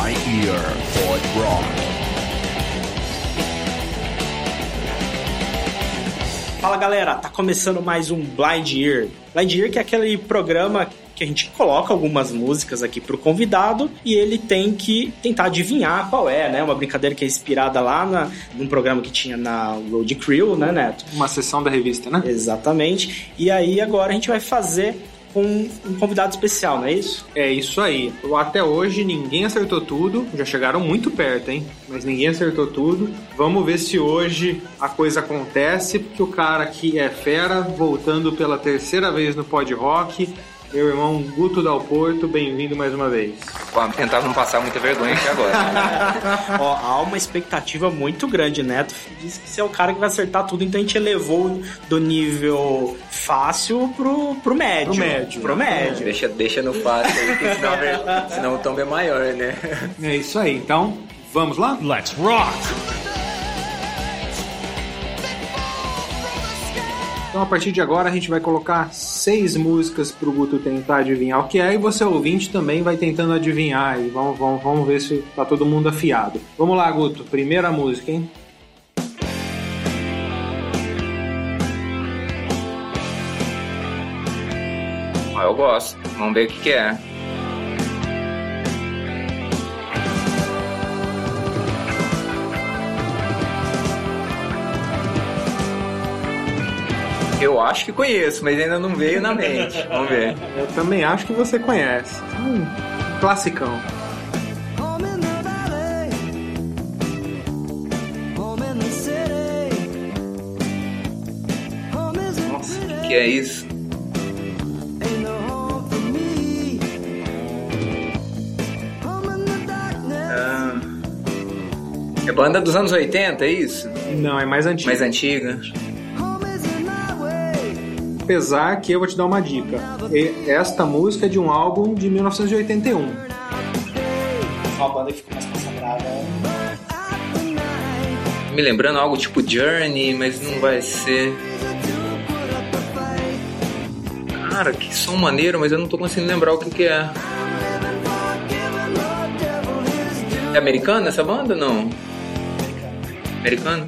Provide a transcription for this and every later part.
Blind Ear Pod Rock. Fala galera, tá começando mais um Blind Ear. Blind Ear que é aquele programa que a gente coloca algumas músicas aqui pro convidado e ele tem que tentar adivinhar qual é, né? Uma brincadeira que é inspirada lá num programa que tinha na Road Crew, né, Neto? Uma sessão da revista, né? Exatamente. E aí agora a gente vai fazer com um convidado especial, não é isso? É isso aí. Até hoje ninguém acertou tudo. Já chegaram muito perto, hein? Mas ninguém acertou tudo. Vamos ver se hoje a coisa acontece, porque o cara aqui é fera, voltando pela terceira vez no Pod Rock. Meu irmão Guto Dal Porto, bem-vindo mais uma vez. Vamos tentar não passar muita vergonha aqui agora. Ó, há uma expectativa muito grande, Neto. Diz que você é o cara que vai acertar tudo, então a gente elevou do nível fácil pro médio. Pro médio. Deixa no fácil aí, porque senão o tombo é maior, né? É isso aí, então vamos lá? Let's rock! Então, a partir de agora, a gente vai colocar 6 músicas pro Guto tentar adivinhar o que é, e você, ouvinte, também vai tentando adivinhar, e vamos ver se tá todo mundo afiado. Vamos lá, Guto, primeira música, hein? Eu gosto. Vamos ver o que é. Eu acho que conheço, mas ainda não veio na mente. Vamos ver. Eu também acho que você conhece. Classicão. Nossa, o que é isso? É banda dos anos 80, é isso? Não, é mais antiga. Mais antiga. Apesar que eu vou te dar uma dica. Esta música é de um álbum de 1981. Uma banda que ficou mais consagrada. Me lembrando algo tipo Journey, mas não vai ser. Cara, que som maneiro, mas eu não tô conseguindo lembrar o que é. É americana essa banda ou não? Americana?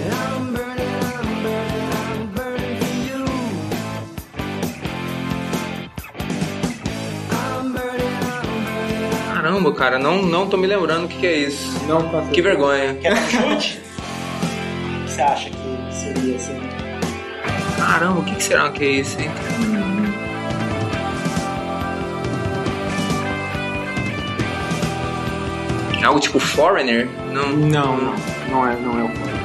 Caramba, cara, não tô me lembrando o que é isso. Não tá. Que vergonha. Quer um chute? O que você acha que seria assim? Caramba, o que será que é isso, hein? Algo tipo Foreigner? Não é o Foreigner.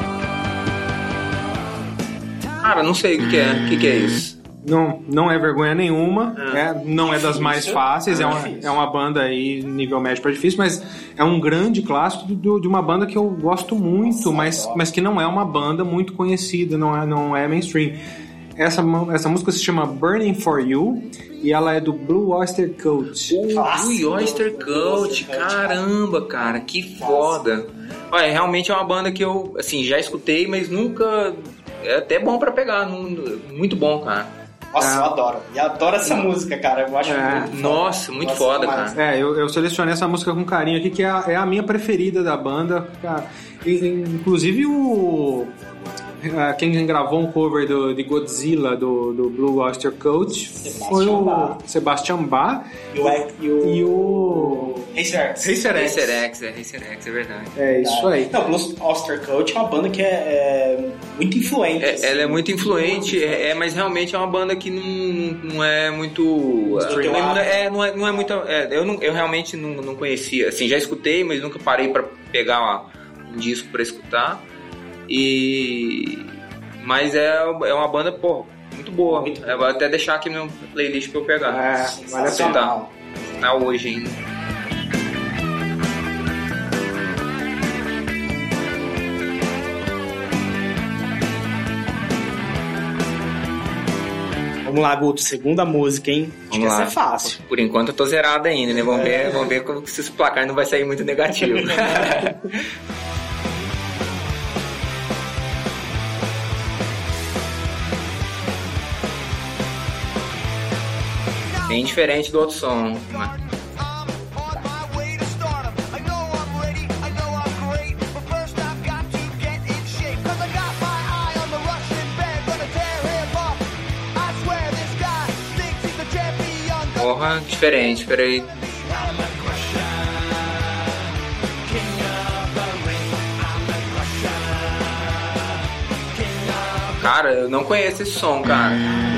Cara, não sei o que é isso. Não é vergonha nenhuma, não é das mais fáceis, é uma banda aí nível médio para difícil, mas é um grande clássico de uma banda que eu gosto muito, mas que não é uma banda muito conhecida, não é mainstream. Essa música se chama Burning For You e ela é do Blue Oyster Cult. Blue Oyster Cult, caramba, cara, que foda. Olha, realmente é uma banda que eu assim, já escutei, mas nunca... É até bom pra pegar, muito bom, cara. Nossa, eu adoro. E adoro essa música, cara. Eu acho nossa, muito foda, cara. Eu selecionei essa música com carinho aqui, que é a minha preferida da banda. Cara. Inclusive quem gravou um cover de Godzilla do Blue Oyster Cult foi o Sebastian Bach e o Racer X. Racer X, é verdade. É isso aí. Não, Blue Oyster Cult é uma banda que é muito influente. Assim. Ela é muito influente, mas realmente é uma banda que não é muito... Não é muito... Eu realmente não conhecia. Assim, já escutei, mas nunca parei pra pegar um disco pra escutar. Mas é uma banda, pô, muito boa. Eu vou até deixar aqui no playlist pra eu pegar. Vale a pena. Tá hoje ainda. Vamos lá, Guto, segunda música, hein? Acho que essa é fácil. Por enquanto eu tô zerado ainda, né? Vamos ver se esse placar não vai sair muito negativo. Bem diferente do outro som. Porra, diferente, peraí. Cara, eu não conheço esse som, cara.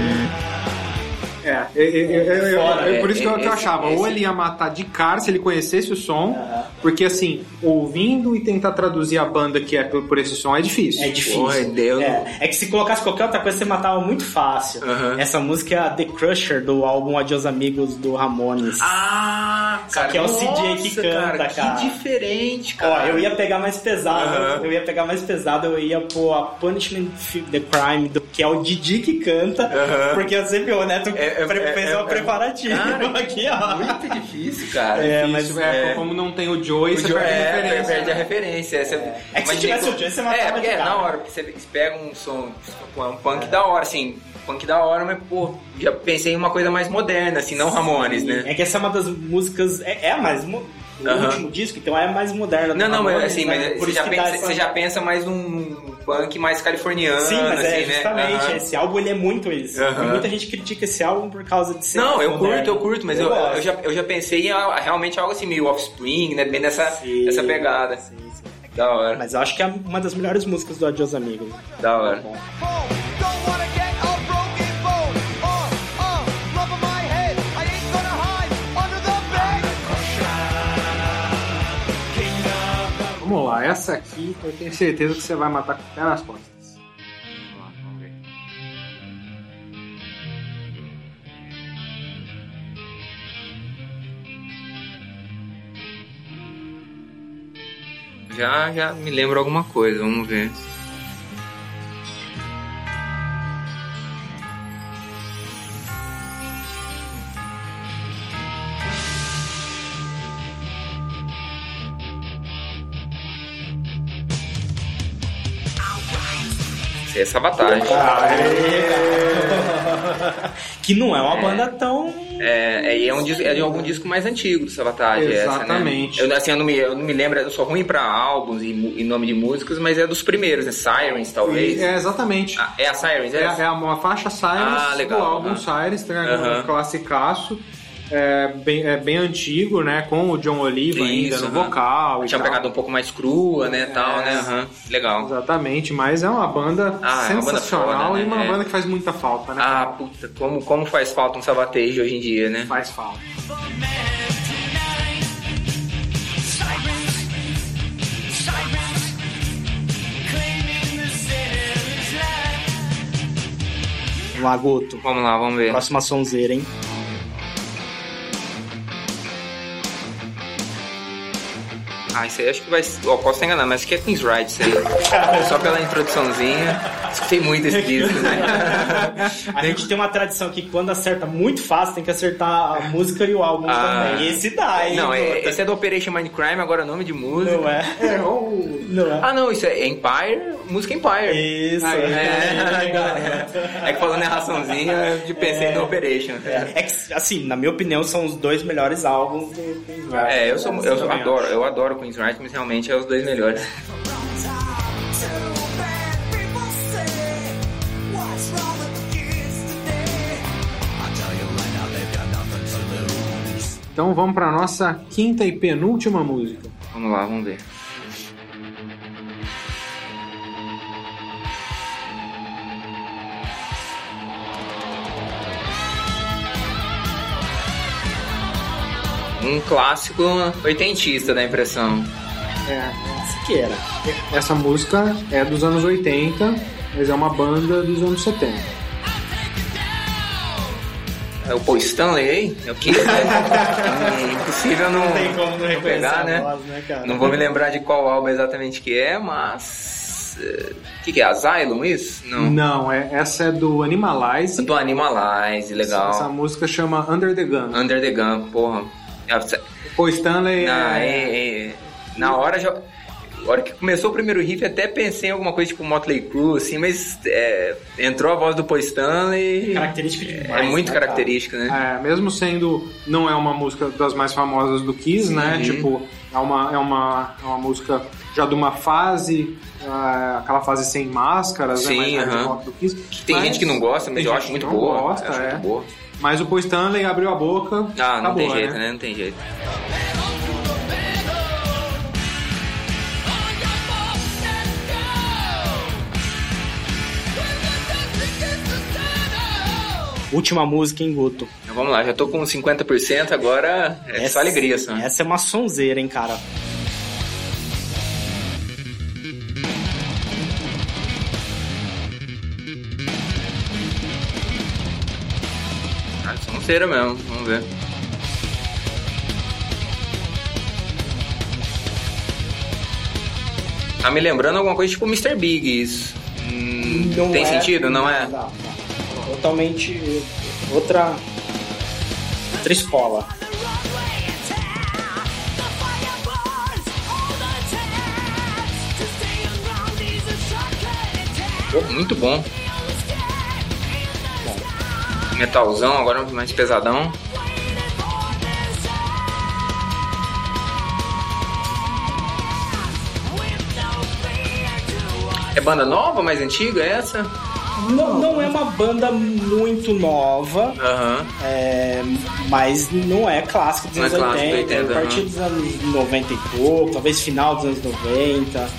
Por isso que eu achava, ou ele ia matar de cara se ele conhecesse o som, porque assim, ouvindo e tentar traduzir a banda que é por esse som é difícil. É difícil. Porra, Deus. É que se colocasse qualquer outra coisa, você matava muito fácil. Essa música é a The Crusher, do álbum Adiós Amigos, do Ramones. Ah, cara. Que é o CJ que canta, cara. Que diferente, cara. Ó, eu ia pegar mais pesado, eu ia pôr a Punishment the Crime, que é o Didi que canta, porque eu sempre o Neto fez um preparativo aqui, ó. Muito difícil, cara. Como não tem o Joey, você perde a referência. É que se tivesse o Joey, você matava de cara. Na hora, porque você pega um som, um punk da hora, assim, punk da hora, mas, pô, já pensei em uma coisa mais moderna, assim, não Ramones, né? É que essa é uma das músicas, é a mais... O último disco, então é mais moderno. Mas assim, mas você já pensa mais num punk mais californiano. Sim, mas assim, justamente, esse álbum ele é muito isso. E muita gente critica esse álbum por causa de ser eu moderno. curto, mas eu já pensei em realmente algo assim, meio Offspring, né, bem nessa pegada. Sim. Da hora. Mas eu acho que é uma das melhores músicas do Adiós Amigos. Da hora. Vamos lá, essa aqui eu tenho certeza que você vai matar com o pé nas costas. Vamos ver. Já me lembro alguma coisa, vamos ver. É Sabotagem. Que não é uma banda tão... É de algum disco mais antigo do Sabotagem. Exatamente. Essa, né? Eu não me lembro, eu sou ruim pra álbuns e nome de músicas, mas é dos primeiros, né? Sirens, talvez. Exatamente. É a Sirens, é uma faixa Sirens do álbum Sirens, tem um classicaço. Bem antigo, né? Com o John Oliva ainda no vocal. Tinha pegado um pouco mais crua, né? Tal, né? Legal. Exatamente, mas é uma banda sensacional, uma banda foda, né? E uma banda que faz muita falta, né? Ah, puta, como faz falta um Savatage hoje em dia, né? Faz falta. Vamos lá, Guto. Vamos lá, vamos ver. Próxima sonzeira, hein? Isso aí acho que vai... posso estar enganado, mas acho que é Queen's Ride isso aí. Só pela introduçãozinha. Escutei muito esse disco, né? A gente tem uma tradição aqui que quando acerta muito fácil, tem que acertar a música e o álbum também. E esse dá, hein? Não, esse é do Operation Mindcrime, agora nome de música. Não é? Não é. Não, isso é Empire, música Empire. Isso. É que falando narraçãozinha, eu pensei no Operation. É que, assim, na minha opinião, são os dois melhores álbuns do Queen's Ride. Eu adoro Queen's Ride, mas realmente é os dois melhores. Então vamos para nossa quinta e penúltima música. Vamos lá, vamos ver. Um clássico oitentista, da impressão. Que era. Essa música é dos anos 80, mas é uma banda dos anos 70. É o Paul Stanley aí? É o que? É impossível não tem como não reconhecer pegar, né? Voz, né, cara? Não vou me lembrar de qual álbum exatamente que é, mas... O que é? Asylum, isso? Não, essa é do Animalize. Do Animalize, legal. Essa música chama Under the Gun. Under the Gun, porra. O Paul Stanley na hora já... A hora que começou o primeiro riff, até pensei em alguma coisa tipo Motley Crue, assim, mas entrou a voz do Paul Stanley. Característica demais. É muito característica, né? Mesmo sendo, não é uma música das mais famosas do Kiss, né? Tipo, é uma música já de uma fase, aquela fase sem máscaras, sim, né? Mais do Kiss. Tem gente que não gosta, mas eu acho muito boa. Muito boa. Mas o Paul Stanley abriu a boca. Ah, não acabou, tem jeito, né? Não tem jeito. Última música, hein, Guto? Então, vamos lá, já tô com 50%, agora é só alegria, só. Essa é uma sonzeira, hein, cara? Sonzeira mesmo, vamos ver. Tá me lembrando alguma coisa tipo Mr. Big, isso. Tem sentido, não é? Não. Totalmente outra escola. Pô, muito bom. Metalzão, agora mais pesadão. É banda nova, mais antiga essa? Não é uma banda muito nova, mas não é clássico dos anos 80, a partir dos anos 90 e pouco, talvez final dos anos 90.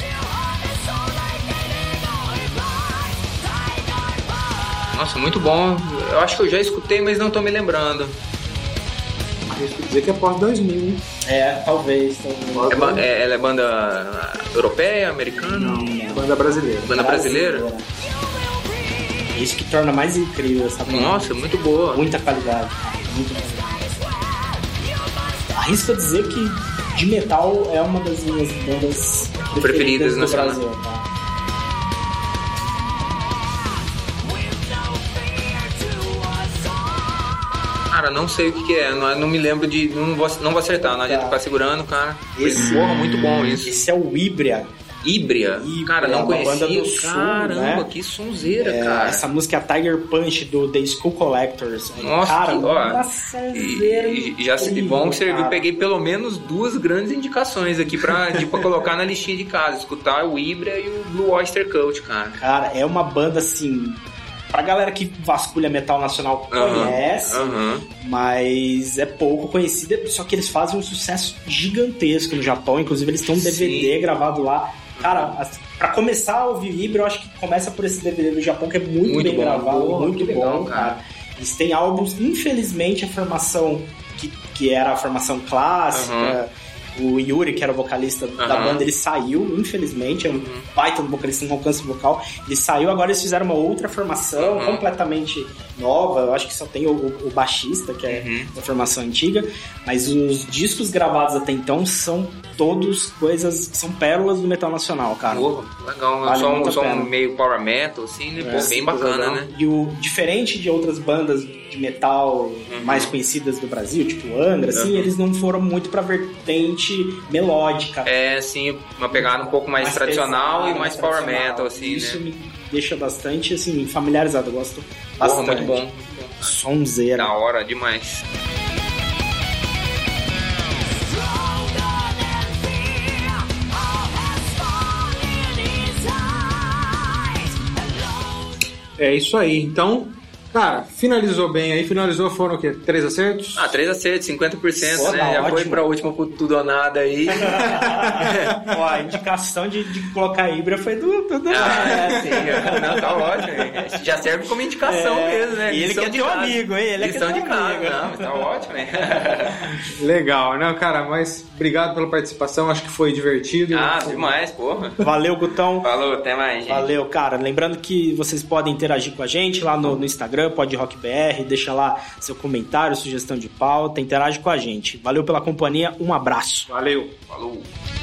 Nossa, muito bom. Eu acho que eu já escutei, mas não tô me lembrando. Eu queria dizer que é pós-2000, hein? Talvez. Ela é banda europeia, americana? Não, banda brasileira. Banda brasileira? Isso que torna mais incrível essa banda. Nossa, muito boa. Muita qualidade. Muito qualidade. Arrisco dizer que de metal é uma das minhas bandas preferidas do Brasil. Tá? Cara, não sei o que é, não me lembro de... Não vou acertar, não adianta ficar segurando, cara. Porra, muito bom isso. Esse é o Híbria. Híbria? Cara, não conhecia. Banda do Sul, caramba, né? Que sonzeira, cara. Essa música é a Tiger Punch do The Skull Collectors. Nossa, cara, uma sonzeira. E já bom que serviu, peguei pelo menos 2 grandes indicações aqui pra colocar na listinha de casa. Escutar o Híbria e o Blue Oyster Cult, cara. Cara, é uma banda assim... Pra galera que vasculha metal nacional conhece, mas é pouco conhecida, só que eles fazem um sucesso gigantesco no Japão, inclusive eles têm um DVD gravado lá. Cara, pra começar a ouvir Híbria, eu acho que começa por esse DVD do Japão, que é muito bem gravado, muito bom, legal, cara. Eles têm álbuns, infelizmente, a formação que era a formação clássica... O Yuri, que era o vocalista da banda, ele saiu, infelizmente, é um baita do vocalista, um alcance vocal. Ele saiu, agora eles fizeram uma outra formação completamente nova. Eu acho que só tem o baixista, que é da formação antiga. Mas os discos gravados até então são todos coisas, são pérolas do metal nacional, cara. Legal, vale só um meio power metal, assim, né? Pô, bem bacana, né? E diferente de outras bandas de metal mais conhecidas do Brasil, tipo Angra, assim, eles não foram muito pra vertente melódica. É, sim, uma pegada um pouco mais tradicional pesada, e mais power metal, assim, isso, né? Isso me deixa bastante, assim, familiarizado. Eu gosto bastante. Muito bom. Sonzeira. Da hora demais. É isso aí. Então, cara, finalizou bem aí. Foram o quê? 3 acertos? 3 acertos, 50%, Pô, né? tá Já ótimo. foi pra última tudo ou nada aí. Ó, a indicação de colocar Híbria foi do sim. Não, tá ótimo. Já serve como indicação mesmo, né? E ele que é teu amigo, hein? Ele é lição de casa. Não, mas tá ótimo, hein? Legal, né, cara? Mas obrigado pela participação. Acho que foi divertido. Demais, porra. Valeu, Gutão. Falou, até mais, gente. Valeu, cara. Lembrando que vocês podem interagir com a gente lá no Instagram, PodRockBR, deixa lá seu comentário, sugestão de pauta, interage com a gente. Valeu pela companhia, um abraço. Valeu. Falou.